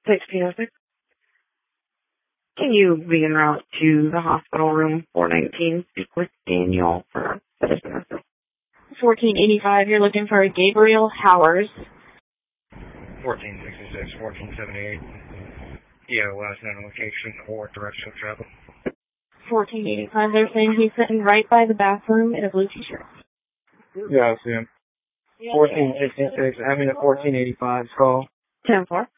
1606. Can you be en route to the hospital room 419? Speak with Daniel for citizen assist. 1485, you're looking for Gabriel Howers. 1466, 1478. Yeah, last known location or direction of travel. 1485, they're saying he's sitting right by the bathroom in a blue t-shirt. Yeah, I see him. 1466, having a 1485 call. 10-4.